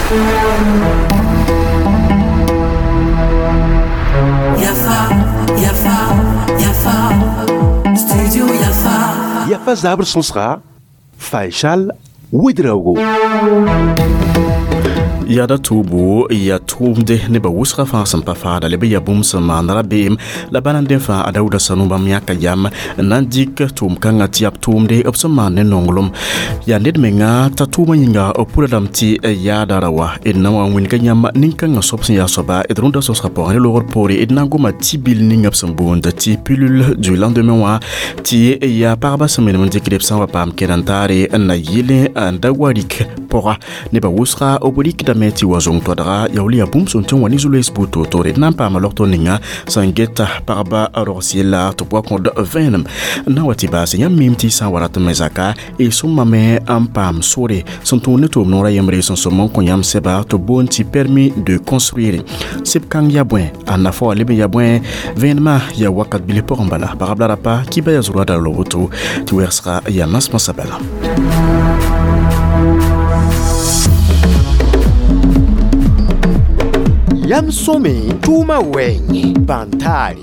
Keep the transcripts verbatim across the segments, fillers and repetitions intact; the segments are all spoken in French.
Yafa, Yafa, Yafa, Studio Yafa. Yafa Zabr Sonsra, Faishal, Widrago. Yada tubu ya tumde ne ba wusra fa sampa fa da lebe ya bum sama nara bem la banande fa adauda sanuba miaka yam nandik tum kanga tiap tumde opsama ne nongolom ya ned menga tatuma yinga opura damti ya darawa edna wa win kanyam ninkanga sopsin ya soba edrunda sos rapport le lor pori edna goma tibil ningap sambonda ti pilule du lendemain wa ti ya parba semaine mon dikrep sa wa pam kenantare na yile andawarik pora ne ba wusra obodik meti wazong twadra yauli abum sonton wani zulu esbuto tore nampa malorto ninga sangeta parba arosiela to poa konda venom na watiba senya mimti sa warata mezaka e sumame ampam sore sonton neto nora yamre son somon konyam seba to bonti permis de construire sep kang yabwen anafo lebe yabwen venma ya wakat bile porambala parabla rapa kiba ya zuru da loboto ti wersra ya masma sabala Yam some tuma wenye bantari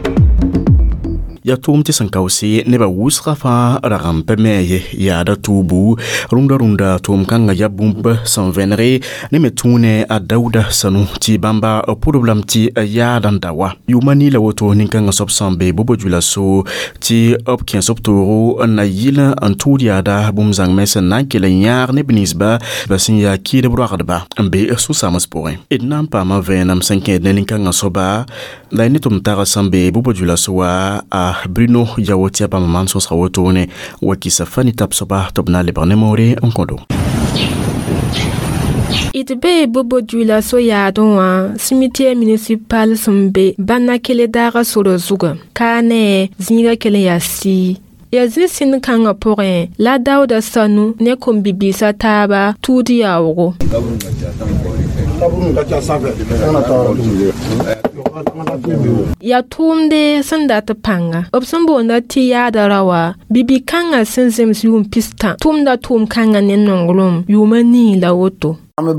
ya tumti sankausi neba wusra fa ragampe meye ya da tubu runda runda tum kanga ya bumba san venere ne metune a dauda sanu ti bamba problem ti ya dandawa yumani la woto ninkanga sobsambe bobo jula so ti opkin sobtoro na yila antudia da bumzang mesa nankele nyar ne binisba basin ya kide broadba mbe su samaspore ednam pa ma venam sanke ne ninkanga soba la ni tum tara sambe bobo jula so wa a Bruno Yawotia pa maman so srawotone wakisa fani tapsoba topna le barnemore en kondo Itbe bobo jula so ya donwa cimetière municipal sombe banna kele dara soro zuga kane zinga kele yasi ya zisin kanga pore la dauda sanu ne kombibisa taba tudi yawo ya tumde sandata panga obsombo na ti ya darawa bibi kanga senzem yum pista tumda tum kanga ne nongolom yumani la woto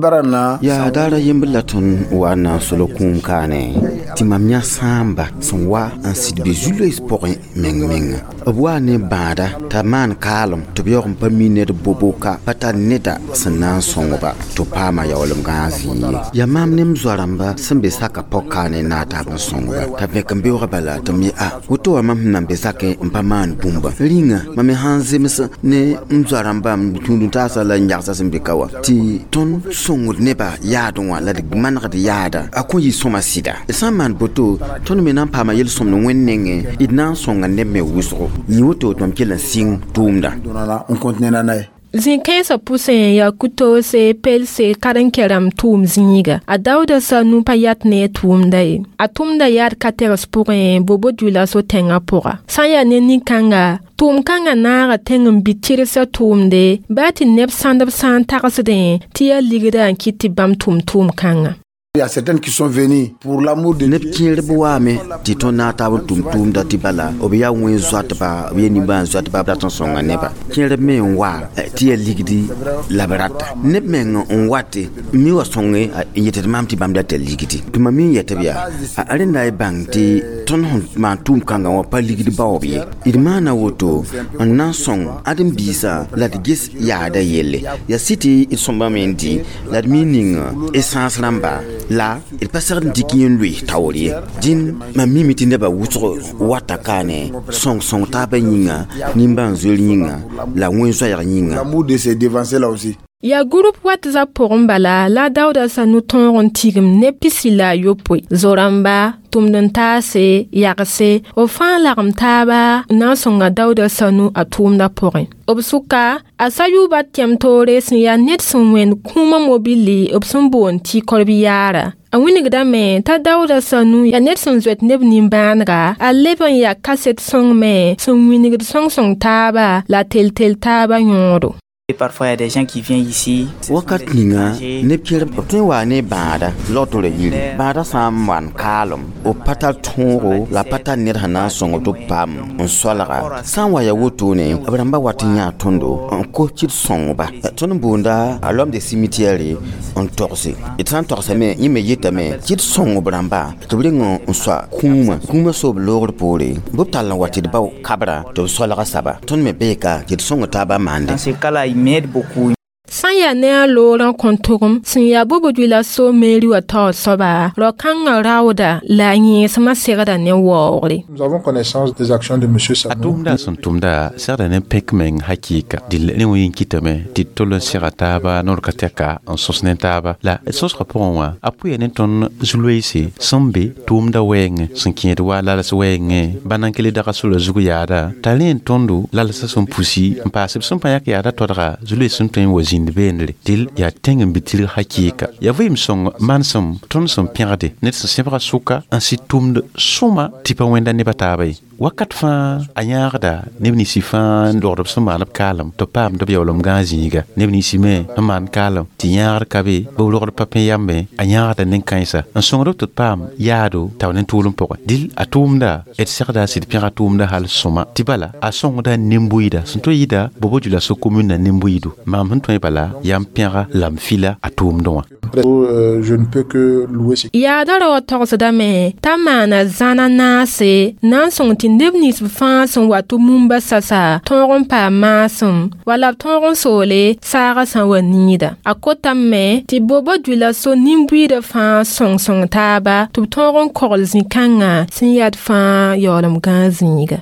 ya dara yembelatun wana solo kun kane timamnya samba sonwa ansid bejulo esport meng meng abwane bada taman kalom to biyorum pamine de boboka pata neda sanan songoba to pama ya olum gazi ya mamne mzwaramba sembe saka pokane na tabna songoba tabe kambe bala to mi a woto wa mamna mbesake mpaman bumba linga mame hanze mis ne mzwaramba mtundu tasa la nyaksa sembe kawa ti ton songud neba yadwa la de manra de yada akoyi soma sida saman boto ton menan pama yel somno wennenge idna songa nemme wusro ni woto tom kela sing tumda on continue na nay Zinkesa pusen ya kuto se pel se karen keram tum ziniga. A dauda sa nu pa yat ne tum dai. A tum da yat kateras puren bobo dula so tenga pora. Sanya ne ni kanga. Tum kanga nara tengum bitire sa tum de. Bati nep sandab san takasden. Tia ligida an kiti bam tum tum kanga. Il y a certaines qui sont venues pour l'amour de Neptune Boame, Titona Tabou Tum Tum Datibala, Obia Win Zwatba, Yeniban Zwatba Datanson and Neba. Kill me on wa, Tia Ligdi, Labarata. Nepmen on Wati, Miwa Songe, yet Mamti Bamdata Ligidi. To Mammy Yetavia, Arenda Bank, the Tonhon Mantum Kanga or Paligidi Baobi. Idmana Woto, and Nansong, Adam Bisa, Lat Gis Yada Yele. Your city is Sombamenti, that meaning Essence Lamba. Là, il passe un dikin lui, taolie. Din, ma mimiti neba wutro, watakane, song song tabeninga, nimban zulinga, la wensoya ninga. L'amour de se dévancer là aussi. Ya groupe WhatsApp porumbala la dauda sa nu tonron tigim ne pisila yopoi. Zoramba, tumdentase, yakse, ofan laram taba, nansonga dauda sa nu atumda porin. Obsuka, asayu bat tiam tore sin ya net sunwen kuma mobili obsumbon ti korbiyara. A winigda me ta dauda sa nu ya net sun zwet neb nimbanra, a leban ya kaset song me, sun winigd song song taba, la tel tel taba nyoro. Et parfois il y a des gens qui viennent ici. Wakat ninga ne pierre portin wa ne bada loto le yiri bada samwan kalum o patal tongo la pata ne hana songo to pam on solara sanwa ya woto ne abramba watinya tondo on ko chit songo ba ton bunda à l'homme des cimetières on torse et tant torse mais yime yeta mais chit songo bramba to bringo on soit kuma kuma so lord pole boptal wati ba kabra to solara saba ton me beka chit songo taba mande. Dans ce cas-là, il m'aide beaucoup. San ya ne a loran kontorum sin ya bobo dwila so meri wa ta soba ro kanga rawda la nyi sama segada ne wore. Nous avons connaissance des actions de monsieur Sano. Atumda son tumda certains pekmen hakika dil ne wi kitame titolo sirataba nor kateka en sosnentaba la sos raponwa apuye ne ton zulweisi sombe tumda weng son kiedwa la la weng banankele da rasul zuguyada talen tondo la la son pusi mpasib son payak yada todra zulwe son ten wazi benle til ya tengen bitil hakika ya vim song mansum ton som pierde net se sebra suka ainsi tumde suma tipa wenda ne batabai wakat fa anyarda nebni sifa ndorop suma nap kalam to pam do biolom gaziga nebni sime man kalam ti yar kabe bo lor pape yambe anyarda nen kaisa en songro to pam yado tawnen tulum poko dil atumda et serda sid pira tumda hal suma tibala a songda nimbuida sunto yida bobo jula so commune nimbuidu mam hunto bala yam pira lam fila atum doa. Euh, je ne peux que louer ce ya daro torsda me tamana zana nase nan son tindebnis fa son watu mumba sasa toron pa masum wala toron sole sara san wanida akota me ti bobo dula so nimbuida fa son son taba tu toron kolzi kanga sin yad fa yolam gaziga.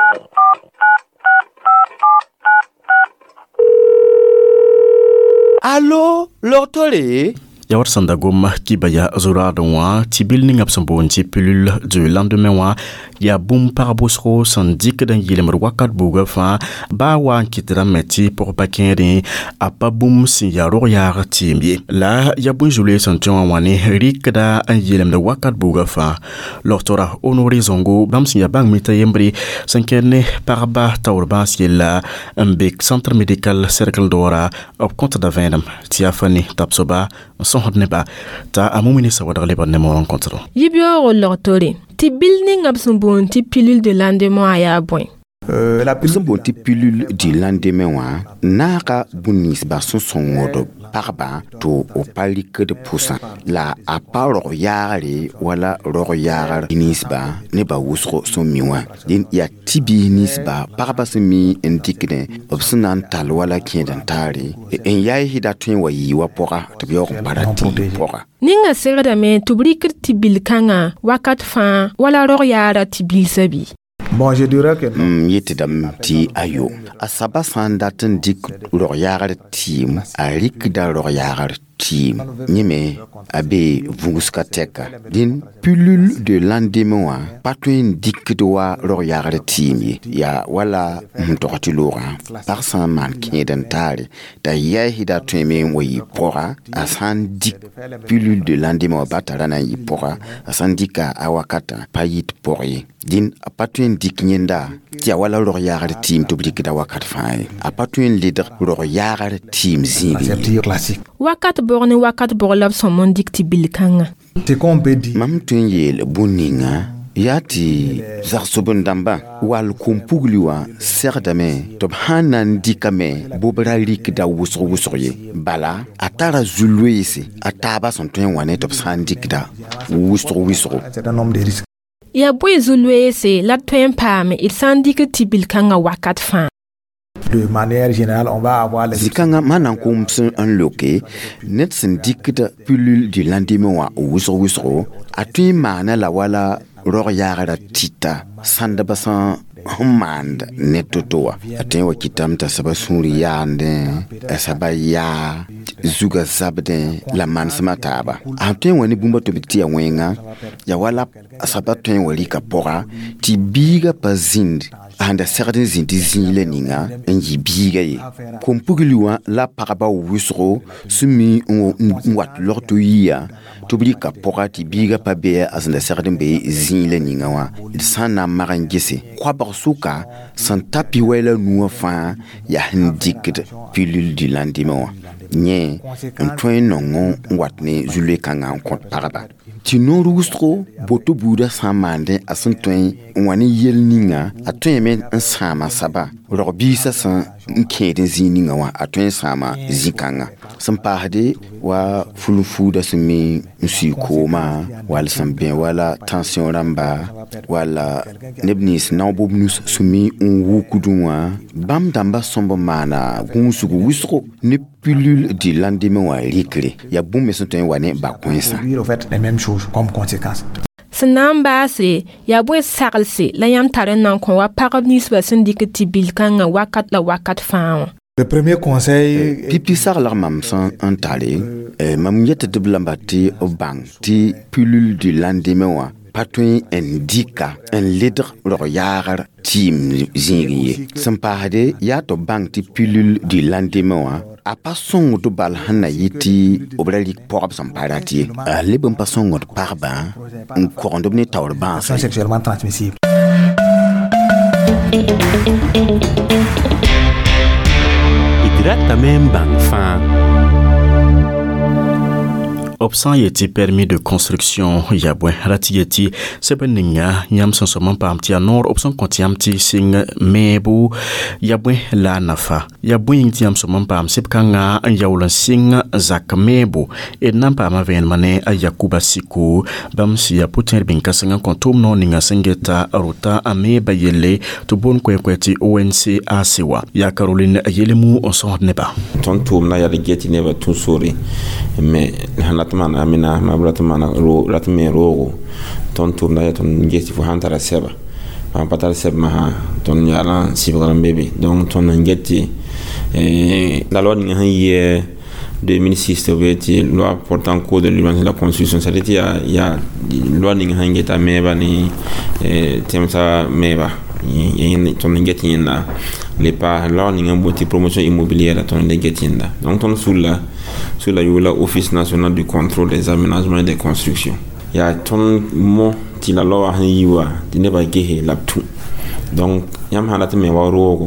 Allô, l'ortolé? Yawar Sandagom qui baya zora donwa ti building up son bon ti pilule du lendemain wa ya boom parabosro sandik dan yilem wakat buga fa ba wa kitra meti pour bakere apa boom si ya royar timbi la ya bon jule santion wani rikda an yilem de wakat buga fa l'ortora honori zongo bam si ya bang mita yembri sankene parba tawrba si la un big centre médical cercle d'ora op compte da venam ti afani tapsoba son hodneba ta amumini sawadar le bonne mo rencontre yibyo l'ortori ti building up son bon ti pilule de lendemain aya boy. Euh, la pilule bon ti pilule du lendemain wa naka bunis ba son songodo parba to o pali que de pourcent la a pas royale wala royale nisba ne ba wusro son miwa din ya tibi nisba parba semi indikne obsunan tal wala kiendan tari en yayi hida tun wayi wa pora to biyo parati pora ninga serada me tubrikir tibil kanga wakat fa wala royale tibil sabi. Bon, je dirais que mm, yetidam ti ayo asaba sandatin dik royale team arik da royale team nyeme abe vunguska teka din pilule de lendemain patwin dik doa royale team ya wala mtokati lora par san man kidentari da yahida tweme wi pora asan dik pilule de lendemain batarana yi pora asan dika awakata payit pori din patwin dik nyenda tia wala royale team to blikida wakat fay patwin leader royale team zibi classique. Wakat borne wakat borlab son mondik ti bilkanga. C'est qu'on peut dire. Mam tunyel buninga yati zarsobundamba wal kumpugliwa serdame to hanan dikame bobralik da wusro wusroye bala atara zulwese ataba son tun wane to sandikda wusro wusro. C'est un homme de risque. Ya boy zulwese la twen pame il sandik ti bilkanga wakat fa. De manière générale, on va avoir les zikanga manan kumsun un loke net sindikda pilule du lendemain wa wusro wusro atui mana la wala royara tita sandabasan Humand netotoa aten wa kitamta saba suri yande saba ya zuga sabde la mansama taba aten wani bumba to bitia wenga ya wala saba ten wali kapora ti biga pazind anda sɛgd zĩnd zĩile ninga n yɩ biiga ye kom-pugli wã la pagba wʋsgo sẽn mi n wat log tɩ yɩa tɩ b rɩka pʋga tɩ biiga pa bɩa a sẽn da sɛgd n be zĩile ninga wã d sã n na n mag n gese koabg sʋka sẽn ta pɩ-wɛ la nuwã fãa yaa sẽn dɩkd pilule du lendemain wã yẽ n tõe n nong n wat ne zu-loe-kãngã n kõt pagba tɩ noor wʋsgo boto buudã sã n maande a sẽn tõe n wa ne yel ninga a tõeme n sãama saba rog-biisã sẽn n kẽed n zĩig ninga wã a tõe n sãama zĩ-kãngã sẽn paasde wa fulum-fuudã sẽn mi n sui koomã wall sẽn bẽ wala tension rãmba walla neb nins nao-bob nus sẽn mi n wukdẽ wã bãmb dãmbã sõmb n maana gũusg wʋsgo ne pilule du lendemain wã rɩkre yaa bũmb me sẽn tõe n wa ne ba-kõensã comme conséquence. sẽn na n baase yaa bõe saglse la yãmb tar n na n kõ wa pagb ninsbã sẽn dɩk tɩ bil-kãngã wakat la wakat fãa wã. Le premier conseil pipi saglg mam sẽn n tare mam yet tɩ b lamba tɩ b bãng tɩ pilule du lendemain wã pa tõe n dɩka n ledg rog-yaagr tɩɩm zĩig ye sẽn paasde yaa tɩ b bãng tɩ pilule du lendemain wã a pa sõngd bal sẽn na yɩ tɩ b ra rɩk pɔgb sẽn pa rat ye a leb n pa sõngd pagbã n kogend b ne taoor bãasa sexuellement transmissible. D ratame n bãng fãa b sã n yetɩ permis de construction yaa bõe ra tɩ yetɩ sẽb n ninga yãmb sẽn sõm n paam tɩ yaa noor b sẽn kõ tɩ yãmb tɩ sɩng meebo yaa bõe la a nafa yaa bõe yĩng tɩ yãmb sõm n paam sɩb-kãngã n yaool n sɩng zak meebo d na n paama vẽenemã ne a yakuba siko bãmb sɩ yaa pʋ-tẽed bĩn-kãseng n kõ tʋʋm noor ninga sẽn geta rota a meeba yelle tɩ boon koɛɛ-koɛɛ tɩ O N C A C wa yaa Caroline yelemu n sõsd nebã tõnd tʋʋmdã yaa d get nebã tũ sore me man amina ma brata man ro rat me rogo ton tum da ton ngesti fu hantara seba pa patar seb ma ton yala sibgaram bebe donc ton ngeti eh la loi ni haye deux mille six tobeti loi portant code de l'urbanisme de la construction ça dit ya ya loi ni hangeta meba ni eh temsa meba yen ton ngeti yenda les pas loi ni ngoti promotion immobilière ton ngeti yenda donc ton sulla sur la yola Office national du contrôle des aménagements et des constructions ya ton mo ti la loi han yiwa ti ne ba gehe laptu donc yam hanata me wa rogo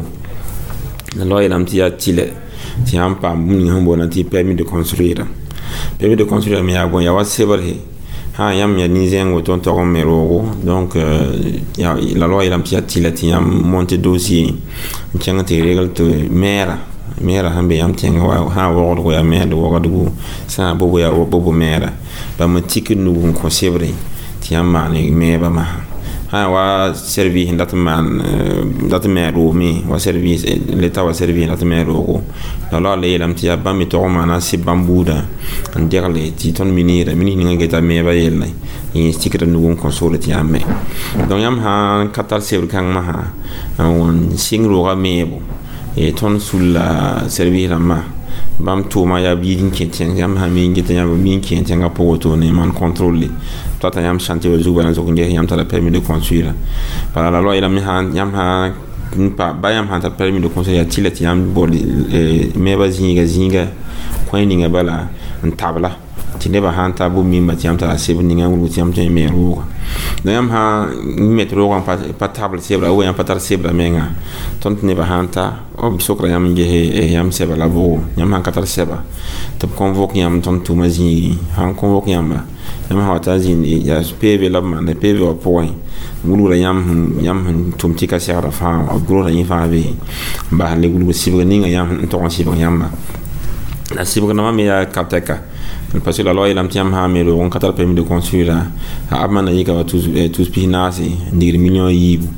la loi lam ti ya tile ti am pa mun han bona ti permis de construire permis de construire me ya bon ya wa sebre ha yam ya ni zengo ton to me rogo donc euh, ya la loi lam ti ya tile ti am monter dossier tianga te règle te maire mera hambe yam tenga wa ha wogdo ko ya mede wogdo sa bobo ya bobo mera ba ma tikinu gun ko sebre ti yam mane meba ma ha wa servi hindat man dat mero mi wa service l'état wa servi dat mero ko la la le lam ti ya ba mi to mana si bambuda an derle ti ton minira mini nga geta meba yella yi tikira nu gun ko sole ti yam me donc yam ha katal sebre kan ma ha on singro ga mebo et ton sous la servir la main bam to ma ya bi din kenten yam ha mi ngita yam mi kenten ga poto ne man contrôler toi ta yam chanter au zuba na zo nge yam ta la permis de construire par la loi ila mi ha yam ha pa ba yam ha ta permis de construire tilet yam boli me ba zinga zinga koini nga bala ntabla ti ne ba han ta bu mi ma ti yam ta la sebu ninga wulu ti yam te me ro da yam ha metro ko pa pa table sebra o yam pa tar sebra menga ton ne ba han ta o bi sokra yam nge he yam seba la bo yam han katar seba to convoque yam ton tu mazi han convoque yam ba yam ha ta zin ya P V la man P V o point wulu la yam yam tum ti ka sera fa o gro la yin fa be ba le wulu sibra ninga yam to on sibra yam ba la sibra na me ya kateka parce que la loi lam tiam ha me le on katal permis de construire a amana yika wa tous tous pinasi ndir million yibu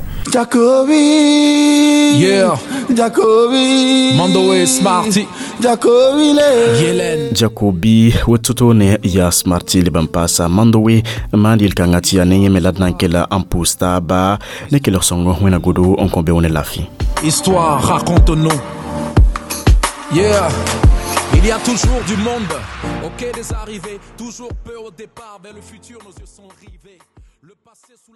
Jacobi yeah Jacobi Mando e Smarty Jacobi le Yelen Jacobi wototo ne ya Smarty le bampasa Mando we mandil kangati ya nenye melad nankela ampusta ba ne ke leur songo wena godo on kombe on la fi Histoire raconte-nous yeah. Il y a toujours du monde, au quai des arrivées, toujours peu au départ, vers le futur nos yeux sont rivés. Le passé sous la